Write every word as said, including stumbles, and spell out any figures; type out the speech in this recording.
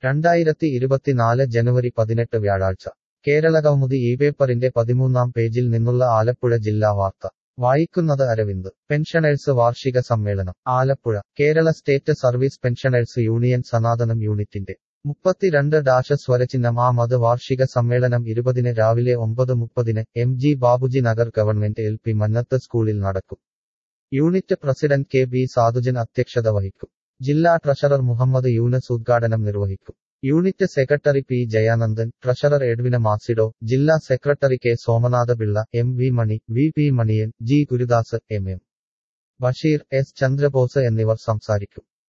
രണ്ടായിരത്തി ഇരുപത്തിനാല് ജനുവരി പതിനെട്ട് വ്യാഴാഴ്ച കേരളകൗമുദി ഈ പേപ്പറിന്റെ പതിമൂന്നാം പേജിൽ നിന്നുള്ള ആലപ്പുഴ ജില്ലാ വാർത്ത വായിക്കുന്നത് അരവിന്ദ് പെൻഷനേഴ്സ് വാർഷിക സമ്മേളനം Alappuzha Kerala state service pensioners union Sanathanam യൂണിറ്റിന്റെ മുപ്പത്തിരണ്ട് ഡാഷ് സ്വരചിഹ്നം ആ മത് വാർഷിക സമ്മേളനം ഇരുപതിന് രാവിലെ ഒമ്പത് മുപ്പതിന് M G Babuji Nagar government L P Mannath സ്കൂളിൽ നടക്കും. Unit president K B Sadhujan അധ്യക്ഷത വഹിക്കും. ജില്ലാ ട്രഷറർ മുഹമ്മദ് യൂനസ് ഉദ്ഘാടനം നിർവഹിക്കും. Unit secretary P Jayanandan, treasurer Edwina Macedo, ജില്ലാ secretary K Somanatha Pillai, M V Mani, V P Maniyan, G Gurudas, M M Basheer, S Chandrabose എന്നിവർ സംസാരിക്കും.